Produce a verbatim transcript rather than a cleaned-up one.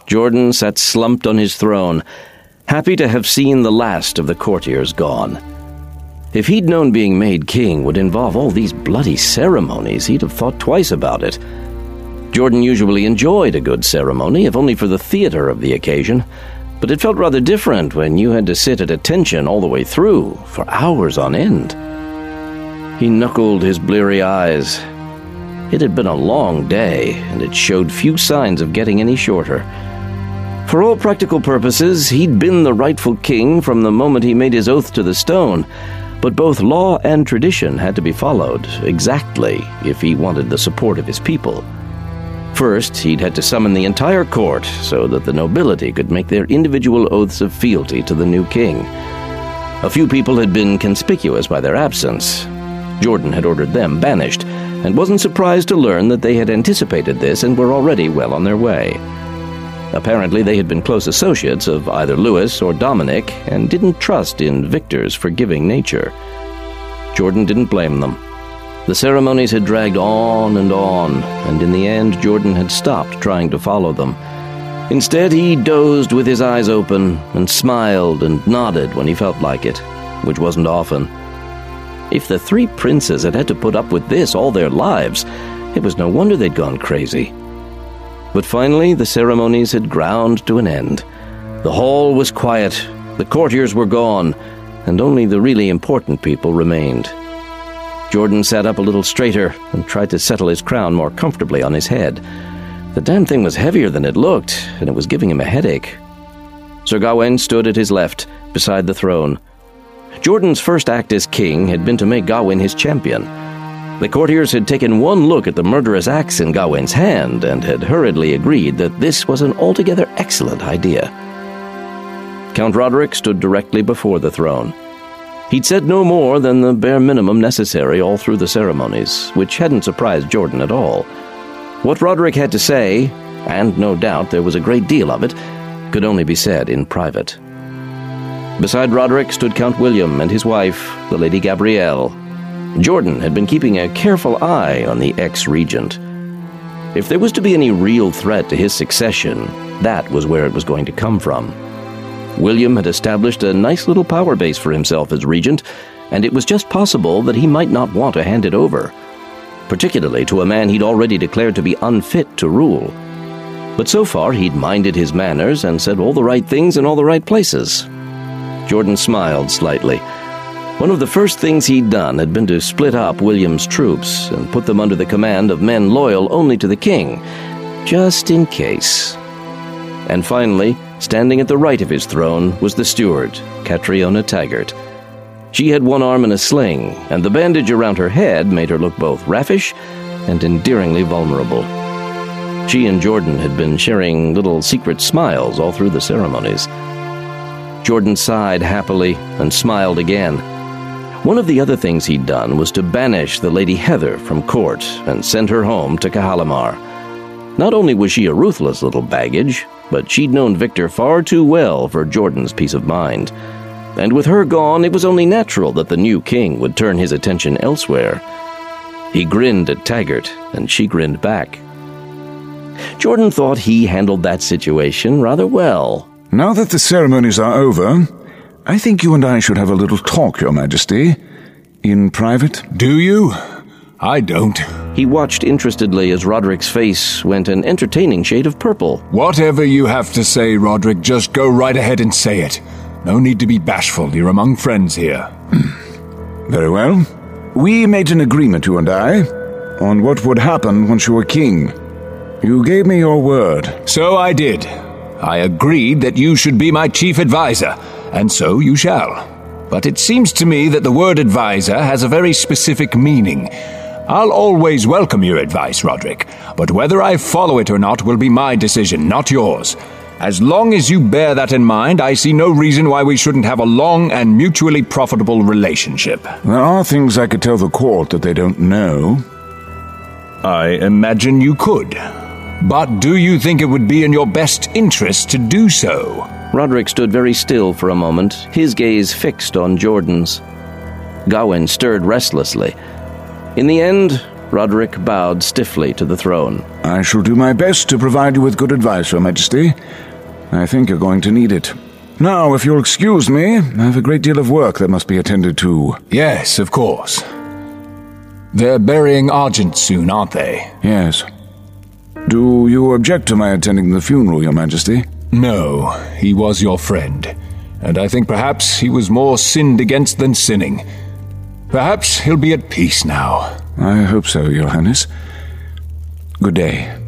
Jordan sat slumped on his throne, happy to have seen the last of the courtiers gone. If he'd known being made king would involve all these bloody ceremonies, he'd have thought twice about it. Jordan usually enjoyed a good ceremony, if only for the theater of the occasion, but it felt rather different when you had to sit at attention all the way through, for hours on end. He knuckled his bleary eyes. It had been a long day, and it showed few signs of getting any shorter. For all practical purposes, he'd been the rightful king from the moment he made his oath to the stone, but both law and tradition had to be followed exactly if he wanted the support of his people. First, he'd had to summon the entire court so that the nobility could make their individual oaths of fealty to the new king. A few people had been conspicuous by their absence. Jordan had ordered them banished, and wasn't surprised to learn that they had anticipated this and were already well on their way. Apparently they had been close associates of either Louis or Dominic and didn't trust in Victor's forgiving nature. Jordan didn't blame them. The ceremonies had dragged on and on, and in the end Jordan had stopped trying to follow them. Instead, he dozed with his eyes open and smiled and nodded when he felt like it, which wasn't often. If the three princes had had to put up with this all their lives, it was no wonder they'd gone crazy. But finally, the ceremonies had ground to an end. The hall was quiet, the courtiers were gone, and only the really important people remained. Jordan sat up a little straighter and tried to settle his crown more comfortably on his head. The damn thing was heavier than it looked, and it was giving him a headache. Sir Gawain stood at his left, beside the throne. Jordan's first act as king had been to make Gawain his champion. The courtiers had taken one look at the murderous axe in Gawain's hand and had hurriedly agreed that this was an altogether excellent idea. Count Roderick stood directly before the throne. He'd said no more than the bare minimum necessary all through the ceremonies, which hadn't surprised Jordan at all. What Roderick had to say, and no doubt there was a great deal of it, could only be said in private. Beside Roderick stood Count William and his wife, the Lady Gabrielle. Jordan had been keeping a careful eye on the ex-regent. If there was to be any real threat to his succession, that was where it was going to come from. William had established a nice little power base for himself as regent, and it was just possible that he might not want to hand it over, particularly to a man he'd already declared to be unfit to rule. But so far he'd minded his manners and said all the right things in all the right places. Jordan smiled slightly. One of the first things he'd done had been to split up William's troops and put them under the command of men loyal only to the king, just in case. And finally, standing at the right of his throne was the steward, Catriona Taggart. She had one arm in a sling, and the bandage around her head made her look both raffish and endearingly vulnerable. She and Jordan had been sharing little secret smiles all through the ceremonies. Jordan sighed happily and smiled again. One of the other things he'd done was to banish the Lady Heather from court and send her home to Cahalimar. Not only was she a ruthless little baggage, but she'd known Victor far too well for Jordan's peace of mind. And with her gone, it was only natural that the new king would turn his attention elsewhere. He grinned at Taggart, and she grinned back. Jordan thought he handled that situation rather well. Now that the ceremonies are over, I think you and I should have a little talk, Your Majesty. In private. Do you? I don't. He watched interestedly as Roderick's face went an entertaining shade of purple. Whatever you have to say, Roderick, just go right ahead and say it. No need to be bashful. You're among friends here. Very well. We made an agreement, you and I, on what would happen once you were king. You gave me your word. So I did. I agreed that you should be my chief advisor, and so you shall. But it seems to me that the word advisor has a very specific meaning. I'll always welcome your advice, Roderick, but whether I follow it or not will be my decision, not yours. As long as you bear that in mind, I see no reason why we shouldn't have a long and mutually profitable relationship. There are things I could tell the court that they don't know. I imagine you could. But do you think it would be in your best interest to do so? Roderick stood very still for a moment, his gaze fixed on Jordan's. Gawain stirred restlessly. In the end, Roderick bowed stiffly to the throne. I shall do my best to provide you with good advice, Your Majesty. I think you're going to need it. Now, if you'll excuse me, I have a great deal of work that must be attended to. Yes, of course. They're burying Argent soon, aren't they? Yes. Do you object to my attending the funeral, Your Majesty? No, he was your friend, and I think perhaps he was more sinned against than sinning. Perhaps he'll be at peace now. I hope so, Your Highness. Good day.